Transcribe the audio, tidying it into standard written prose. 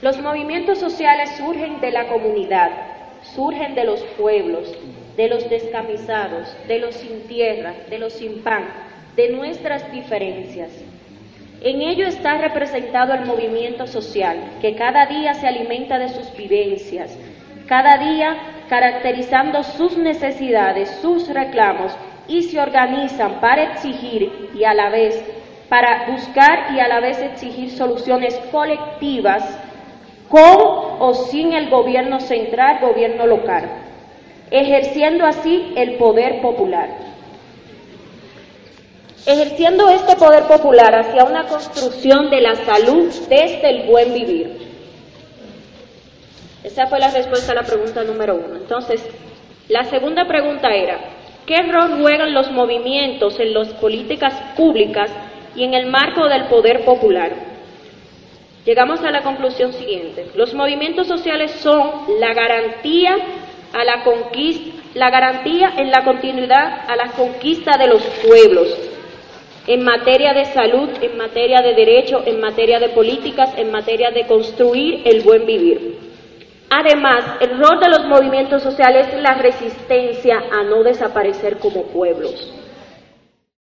Los movimientos sociales surgen de la comunidad, surgen de los pueblos, de los descamisados, de los sin tierra, de los sin pan, de nuestras diferencias. En ello está representado el movimiento social, que cada día se alimenta de sus vivencias, cada día caracterizando sus necesidades, sus reclamos, y se organizan para exigir y a la vez, para buscar y a la vez exigir soluciones colectivas con o sin el gobierno central, gobierno local, ejerciendo así el poder popular. Ejerciendo este poder popular hacia una construcción de la salud desde el buen vivir. Esa fue la respuesta a la pregunta número 1. Entonces, la segunda pregunta era, ¿qué rol juegan los movimientos en las políticas públicas y en el marco del poder popular? Llegamos a la conclusión siguiente. Los movimientos sociales son la garantía a la conquista, la garantía en la continuidad a la conquista de los pueblos, en materia de salud, en materia de derecho, en materia de políticas, en materia de construir el buen vivir. Además, el rol de los movimientos sociales es la resistencia a no desaparecer como pueblos.